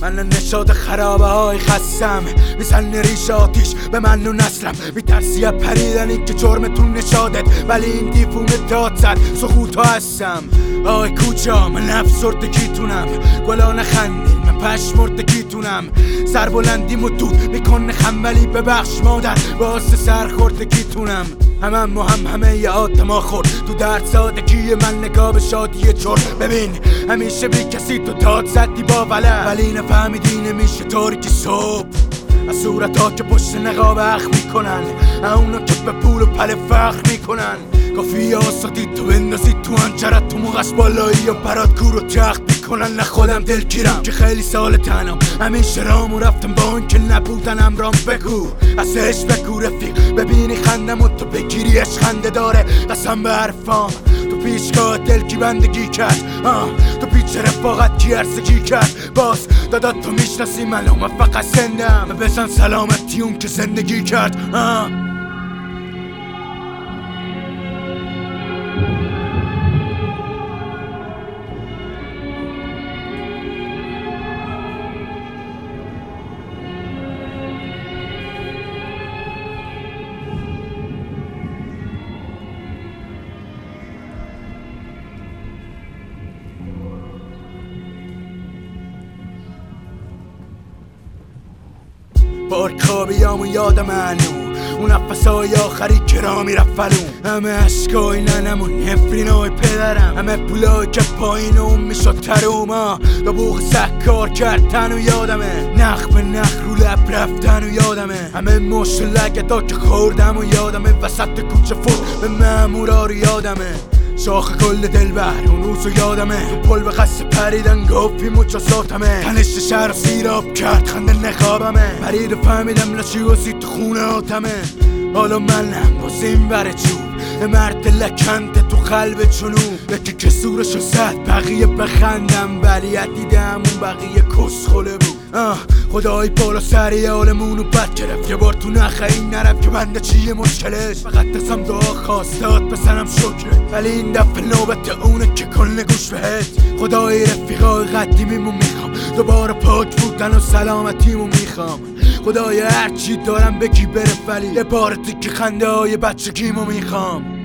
من نشاد خرابه های خستم، میزنه ریش آتیش به من و نسلم. میترسی پریدنی که جرمتون نشادت، ولی این دیفونه داد زد سخوتا هستم. آی کوچا من افسردگیتونم، گلا نخندین من پشمردگیتونم. سربلندیمو دود میکنه خم، ولی ببخش مادر واسه سرخوردگیتونم. همه ی آدما خورد تو درد سادگی من، نگاه به شادی چور. ببین همیشه بی کسی تو داد زدی با ولد، ولی نفهمیدی نمیشه تاریکی صبح. از صورت ها که پشت نقاب اخ میکنن، اونا که به پول و پل فخر میکنن. کافی آسادی تو بندازی تو انجرت، تو موقعش بالایی و برات کور و تخت میکنن. نه خودم دلگیرم که خیلی سال تنم، همیشه رامو رفتم با این که نبودنم. رام بگو از عشق بگو رفیق، ببینی خندم و تو بگیری عشق خنده داره. قسم به حرفام تو پیشگاه دلگی بندگی کرد، تو پیچ رفاقت کی ارزگی کرد. باز دادات تو میشناسی منو، من فقط زندم. بزن سلامتی اون که زندگی کرد. بارکابیامو یادم هنو، اون نفسای آخری که را میرفت فلون. همه عشقای ننم و نفرینای پدرم، همه پولای که پایین اون میشد تروما. دا بوغ سکار کردن و یادمه، نخ به نخ رو لب رفتن و یادمه. همه مش لگتا که خوردم و یادمه، وسط کوچه فوت به مامورا رو یادمه. شاخ گل دلبر اون روزو یادمه، تو پل به قصد پریدن گفتی مچا ساتمه. تنش شهر رو سیراب کرد خنده نخوابمه، پرید و فهمیدم لشی و سی تو خونه آتمه. حالا منم باز این بره چوب مرد لکنده تو قلب چونو. یکی که سورشو زد بقیه بخندم، ولی دیدم اون بقیه کسخله بود. خدای بالا سری حالمونو بد گرفت، یه بار تو نخه این نرفت که بنده چیه مشکلش. فقط دستم دعا خواستاد بسنم شکرت، ولی این دفعه نوبت اونه که کل گوش بهت. خدای رفیقای قدیمیمو میخوام، دوباره پاک بودن و سلامتیمو میخوام. خدای هرچی دارم بگی بره، ولی یه بار دیگه خنده های بچگیمو میخوام.